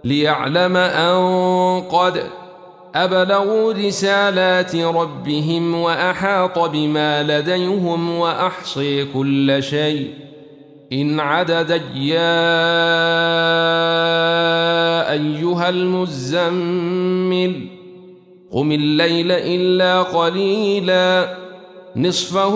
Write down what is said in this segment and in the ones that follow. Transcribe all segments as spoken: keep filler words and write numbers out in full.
ليعلم أن قد أبلغوا رسالات ربهم وأحاط بما لديهم وأحصي كل شيء إن عددا. يا أيها المزمل قم الليل إلا قليلا نصفه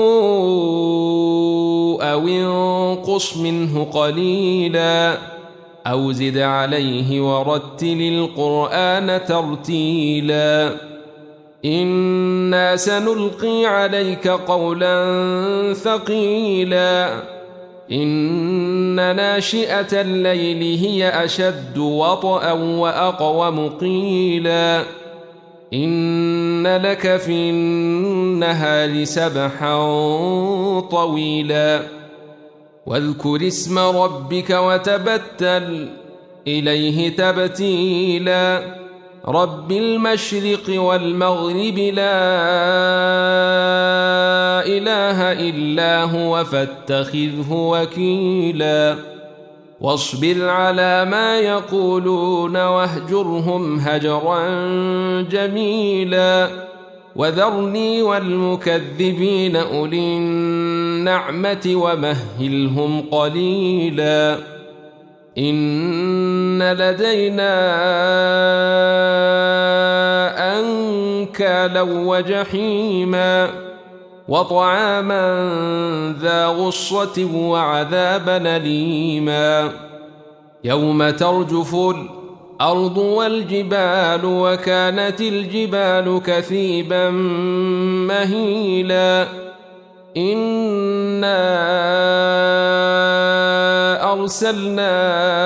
أو انقص منه قليلا أو زد عليه ورتل القرآن ترتيلا إنا سنلقي عليك قولا ثقيلا إن ناشئة الليل هي أشد وطئا وأقوم قيلا إن لك في النهار سبحا طويلا واذكر اسم ربك وتبتل إليه تبتيلا رب المشرق والمغرب لا إله إلا هو فاتخذه وكيلا واصبر على ما يقولون واهجرهم هجرا جميلا وذرني والمكذبين أولي النعمة ومهلهم قليلا إن لدينا أنكالا وجحيما وطعاما ذا غصة وعذابا أليما يوم ترجف الأرض والجبال وكانت الجبال كثيبا مهيلا إنا أرسلنا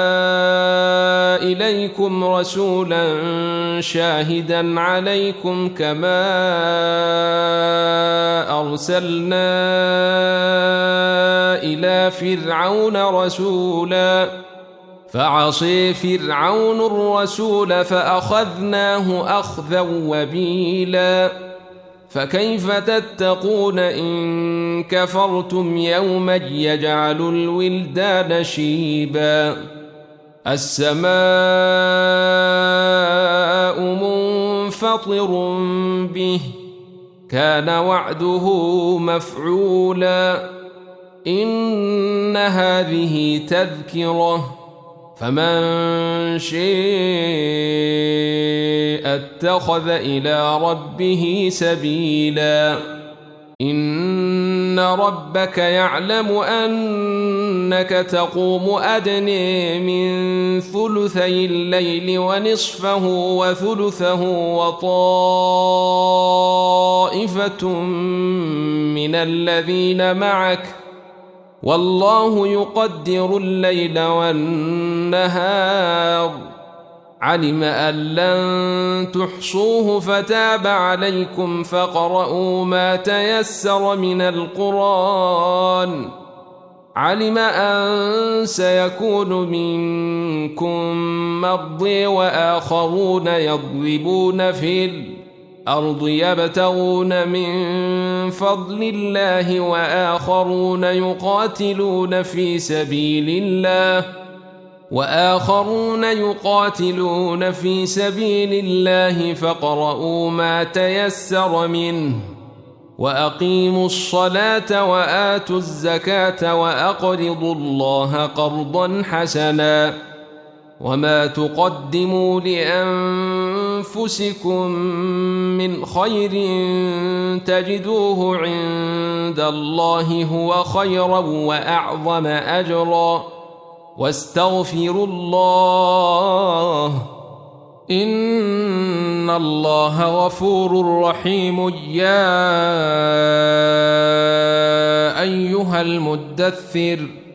إليكم رسولا شاهدا عليكم كما أرسلنا إلى فرعون رسولا فعصي فرعون الرسول فأخذناه أخذا وبيلا فكيف تتقون إن كفرتم يوما يجعل الولدان شيبا السماء منفطر به كان وعده مفعولا إن هذه تذكرة فمن شاء اتخذ إلى ربه سبيلا إن ربك يعلم أنك تقوم أدنى من ثلثي الليل ونصفه وثلثه وطائفة من الذين معك والله يقدر الليل والنهار علم أن لن تحصوه فتاب عليكم فاقرؤوا ما تيسر من القرآن علم أن سيكون منكم مرضى وآخرون يضربون في الأرض يبتغون من فضل الله وآخرون يقاتلون في سبيل الله وآخرون يقاتلون في سبيل الله فاقرؤوا ما تيسر منه وأقيموا الصلاة وآتوا الزكاة وأقرضوا الله قرضا حسنا وما تقدموا لأنفسكم من خير تجدوه عند الله هو خيرا وأعظم أجرا واستغفروا الله إن الله غفور رحيم. يا أيها المدثر